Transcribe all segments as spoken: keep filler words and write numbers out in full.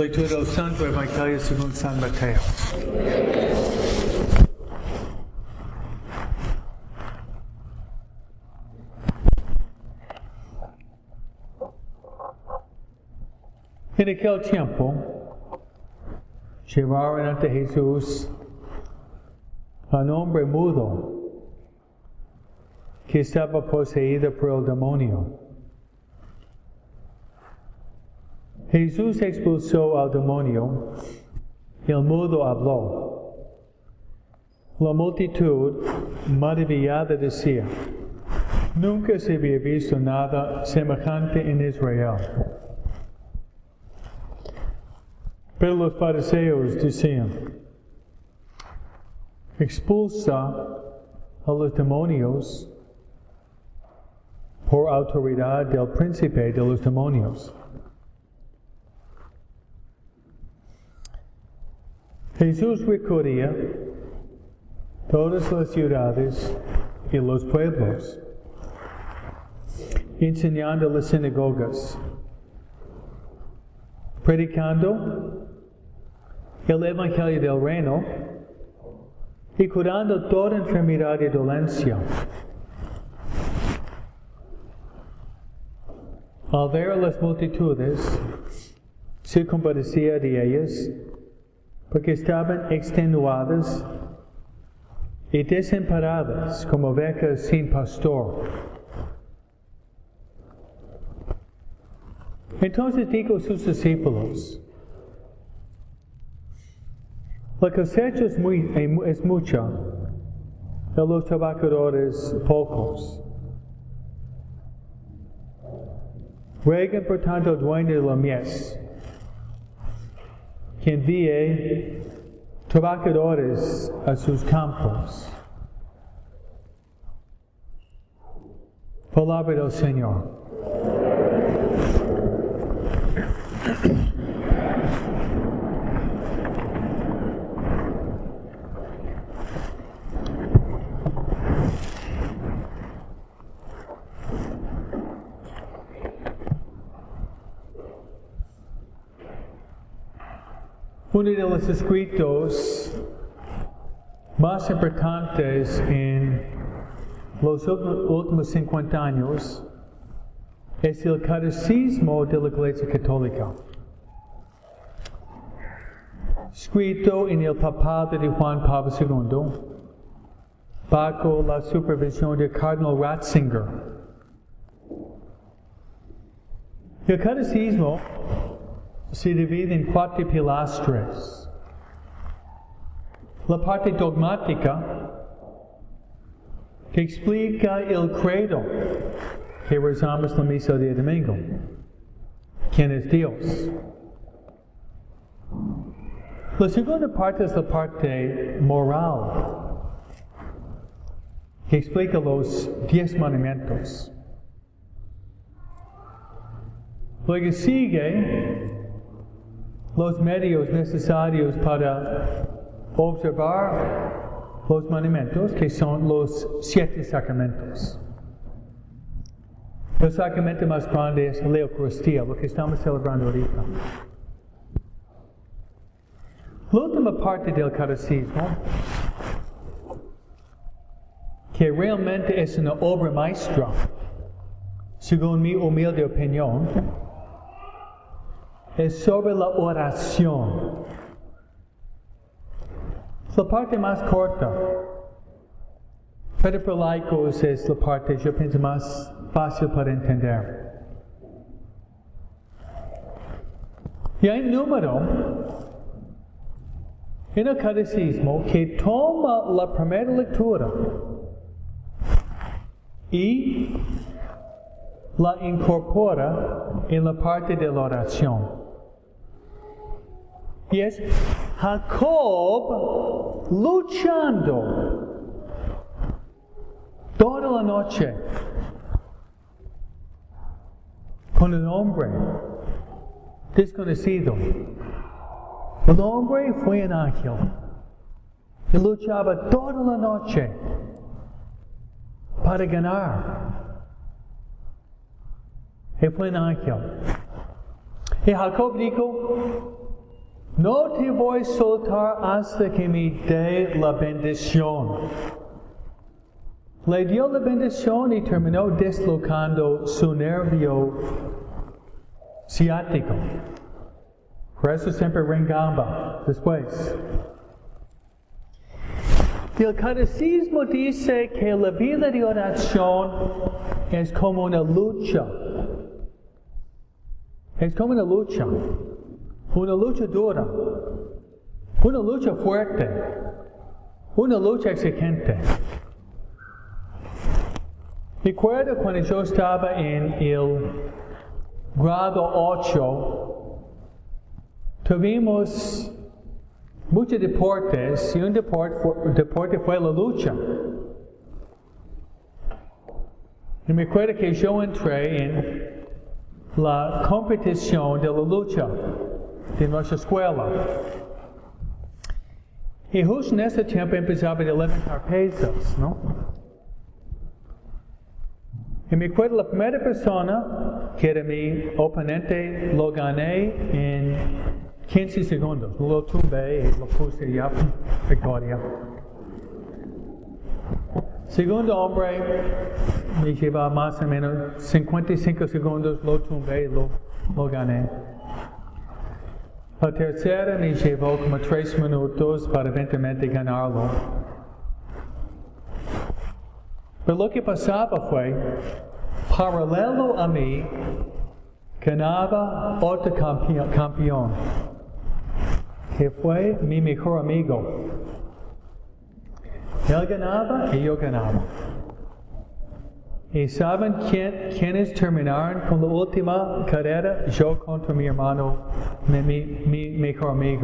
Lectura del Santo Evangelio según San Mateo. En aquel tiempo, llevaron ante Jesús a un hombre mudo que estaba poseído por el demonio. Jesús expulsó al demonio y el mudo habló. La multitud, maravillada, decía: nunca se había visto nada semejante en Israel. Pero los fariseos decían: expulsa a los demonios por autoridad del príncipe de los demonios. Jesús recorría todas las ciudades y los pueblos, enseñando en las sinagogas, predicando el Evangelio del Reino y curando toda enfermedad y dolencia. Al ver a las multitudes, se compadecía de ellas, porque estaban extenuadas y desamparadas como ovejas sin pastor. Entonces dijo a sus discípulos: la cosecha es, muy, es mucha, y los trabajadores pocos. Rueguen por tanto al dueño de la mies que envíe trabajadores a sus campos. Palabra del Señor. Uno de los escritos más importantes en los últimos cincuenta años es el Catecismo de la Iglesia Católica, escrito en el papado de Juan Pablo segundo, bajo la supervisión del Cardenal Ratzinger. El Catecismo se divide en cuatro pilastres. La parte dogmática, que explica el credo que rezamos la misa del día domingo. ¿Quién es Dios? La segunda parte es la parte moral, que explica los diez mandamientos. Luego sigue los medios necesarios para observar los mandamientos, que son los siete sacramentos. El sacramento más grande es la Eucaristía, lo que estamos celebrando ahorita. La última parte del catecismo, que realmente es una obra maestra, según mi humilde opinión, es sobre la oración. La parte más corta, pero para laicos es la parte, yo pienso, más fácil para entender. Y hay un número en el catecismo que toma la primera lectura y la incorpora en la parte de la oración. Y es Jacob luchando toda la noche con un hombre desconocido. El hombre fue un ángel y luchaba toda la noche para ganar. Y fue un ángel. Y Jacob dijo: no te voy a soltar hasta que me dé la bendición. Le dio la bendición y terminó deslocando su nervio ciático. Por eso siempre rengaba después. El catecismo dice que la vida de oración es como una lucha. Es como una lucha. Una lucha dura. Una lucha fuerte. Una lucha exigente. Recuerdo cuando yo estaba en el grado ocho, tuvimos muchos deportes y un deporte, deporte fue la lucha. Y me acuerdo que yo entré en la competición de la lucha de nuestra escuela. Y justo en ese tiempo empezaba a levantar pesos, ¿no? Y me acuerdo la primera persona que era mi oponente lo gané en quince segundos. Lo tumbé y lo puse ya victoria. Segundo hombre me llevaba más o menos cincuenta y cinco segundos, lo tumbé y lo, lo gané. La tercera me llevó como tres minutos para eventualmente ganarlo. Pero lo que pasaba fue, paralelo a mí, ganaba otro campeón, que fue mi mejor amigo. Él ganaba y yo ganaba. ¿Y saben quién, quiénes terminaron con la última carrera? Yo contra mi hermano, mi, mi, mi mejor amigo.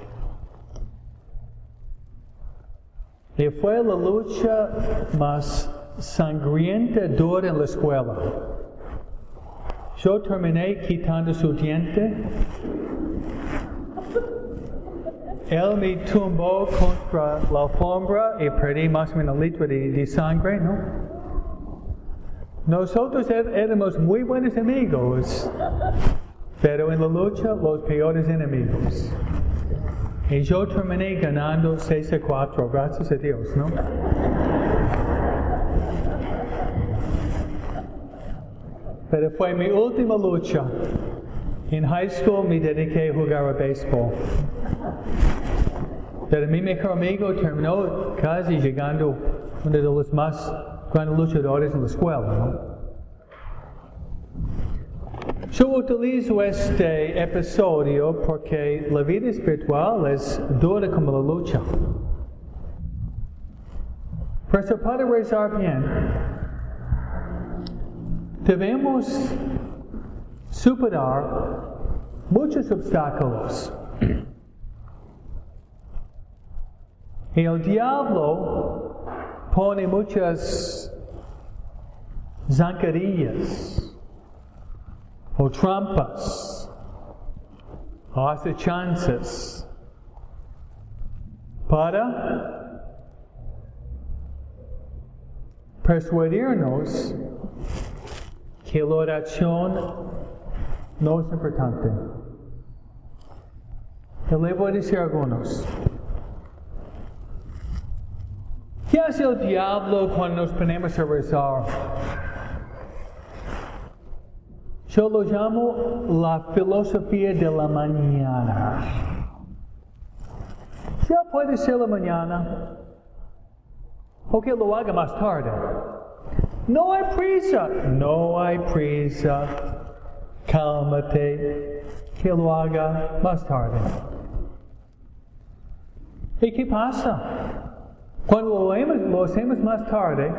Y fue la lucha más sangrienta, dura en la escuela. Yo terminé quitando su diente. Él me tumbó contra la alfombra y perdí más o menos un litro de, de sangre, ¿no? Nosotros éramos muy buenos amigos, pero en la lucha los peores enemigos. Y yo terminé ganando seis a cuatro, gracias a Dios, ¿no? Pero fue mi última lucha. En high school me dediqué a jugar a béisbol. Pero mi mejor amigo terminó casi llegando uno de los más grandes luchadores en la escuela, ¿no? Yo utilizo este episodio porque la vida espiritual es dura como la lucha. Pero para rezar bien, debemos superar muchos obstáculos. Y el diablo pone muchas zancadillas, o trampas, o acechanzas para persuadirnos que la oración no es importante. Y le voy a decir algunos. ¿Qué hace el diablo cuando nos ponemos a rezar? Yo lo llamo la filosofía de la mañana. Ya puede ser la mañana, o que lo haga más tarde. No hay prisa, no hay prisa. Cálmate, que lo haga más tarde. ¿Y qué pasa? Cuando lo hacemos, lo hacemos más tarde,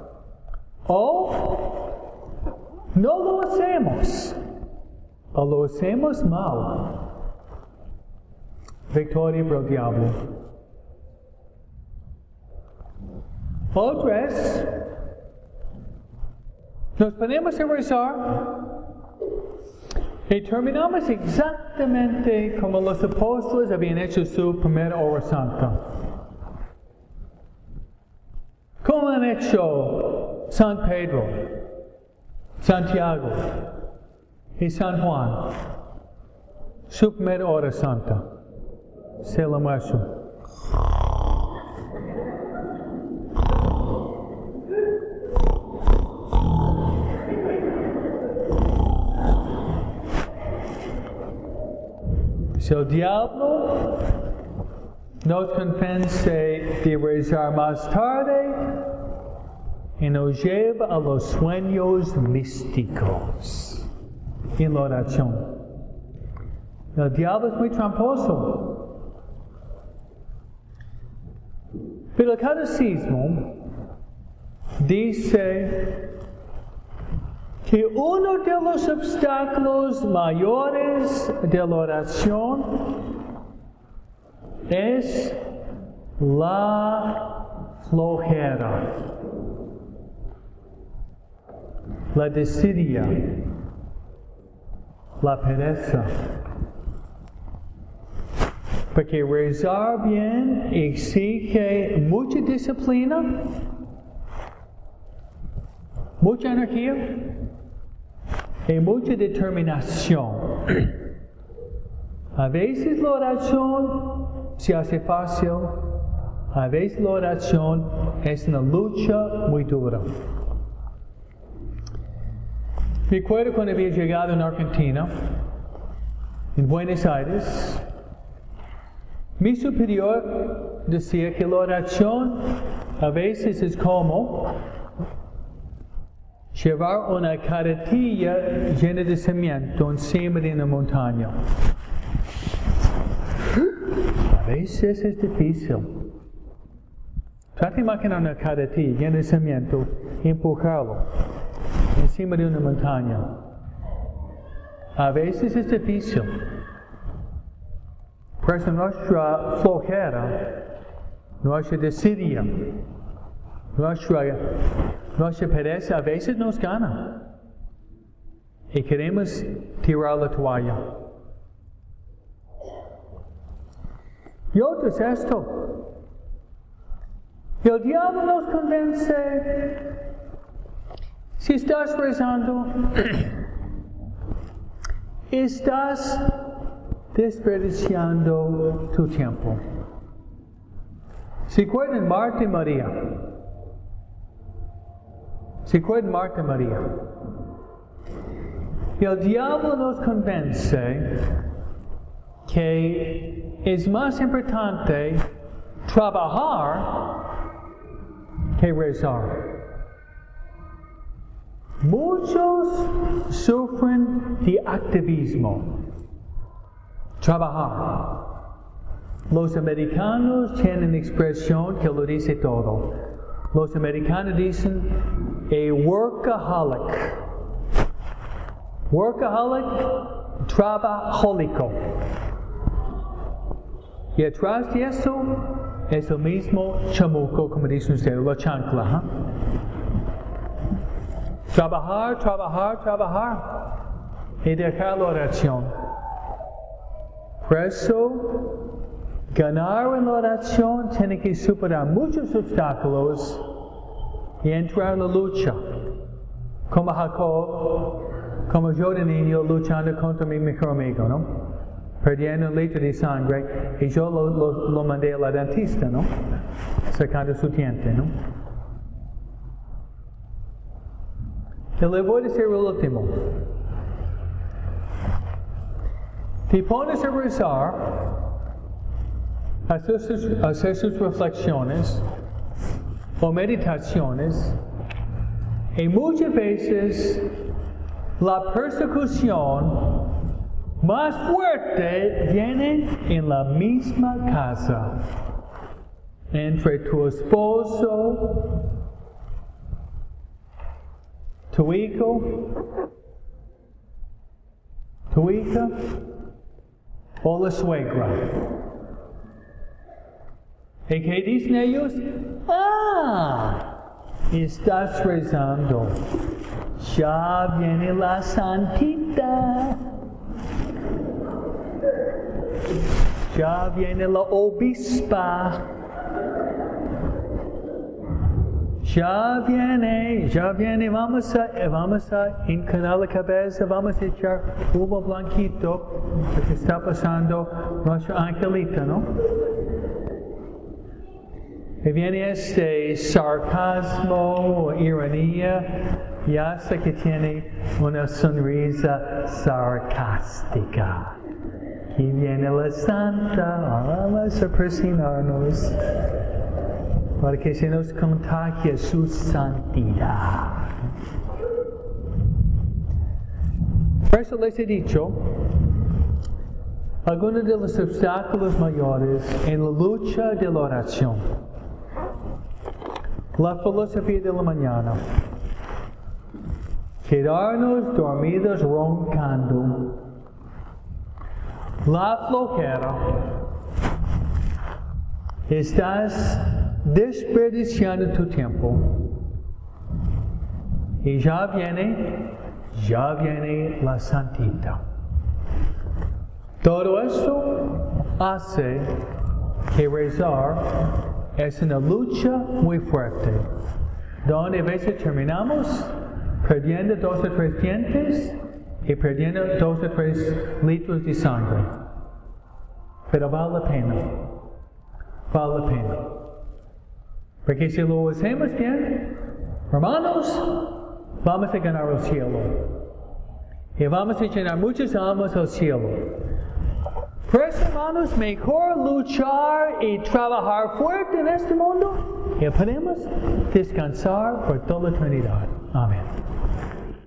o no lo hacemos, o lo hacemos mal, victoria para el diablo. Otras, nos ponemos a rezar y terminamos exactamente como los apóstoles habían hecho su primera hora santa. ¿Cómo han hecho San Pedro, Santiago y San Juan su primera hora santa? Se lo muestro. Si el diablo nos convence de rezar más tarde y nos lleva a los sueños místicos en la oración. El diablo es muy tramposo. Pero el catecismo dice que uno de los obstáculos mayores de la oración es la flojera, la desidia, la pereza. Porque rezar bien exige mucha disciplina, mucha energía y mucha determinación. A veces la oración se hace fácil, a veces la oración es una lucha muy dura. Recuerdo cuando había llegado en Argentina, en Buenos Aires, mi superior decía que la oración a veces es como llevar una carretilla llena de cemento encima de una montaña. A veces es difícil. Trata de imaginar una carretilla llena de cemento y empujarlo encima de una montaña. A veces es difícil. Por eso nuestra flojera, nuestra desidia, nuestra, nuestra pereza a veces nos gana. Y queremos tirar la toalla. Y otro es esto. El diablo nos convence. Si estás rezando, estás desperdiciando tu tiempo. ¿Se acuerdan Marta y María? ¿Se acuerdan Marta y María? El diablo nos convence que es más importante trabajar que rezar. Muchos sufren de activismo. Trabajar. Los americanos tienen una expresión que lo dice todo. Los americanos dicen a workaholic. Workaholic, trabajólico. Y atrás de eso es el mismo chamuco, como dicen ustedes, la chancla. ¿eh? Trabajar, trabajar, trabajar. Y dejar la oración. Por eso, ganar en la oración tiene que superar muchos obstáculos y entrar en la lucha. Como Jacob, como yo de niño luchando contra mi mejor amigo, ¿no? Perdiendo un litro de sangre y yo lo, lo, lo mandé a la dentista, ¿no? Sacando su diente, ¿no? Y le voy a decir el último. Te pones a rezar, a hacer sus, a hacer sus reflexiones o meditaciones, y muchas veces la persecución más fuerte viene en la misma casa, entre tu esposo, tu hijo, tu hija, o la suegra. ¿Y qué dicen ellos? Ah, estás rezando. Ya viene la santita. Ya viene la obispa. Ya viene, ya viene, vamos a, vamos a inclinar la cabeza, vamos a echar humo blanquito, lo que está pasando nuestro angelito, ¿no? Y viene este sarcasmo o ironía, y hasta que tiene una sonrisa sarcástica. Y viene la Santa, vamos a persignarnos para que se nos contagie su santidad. Por eso les he dicho, algunos de los obstáculos mayores en la lucha de la oración. La filosofía de la mañana. Quedarnos dormidos roncando. La flojera. Estás desperdiciando tu tiempo. Y ya viene, ya viene la santita. Todo esto hace que rezar es una lucha muy fuerte, donde a veces terminamos perdiendo dos o tres dientes y perdiendo dos o tres litros de sangre. Pero vale la pena. Vale la pena. Porque si lo hacemos bien, hermanos, vamos a ganar el cielo. Y vamos a llenar muchas almas al cielo. Por eso, hermanos, mejor luchar y trabajar fuerte en este mundo y podemos descansar por toda la eternidad. Amén.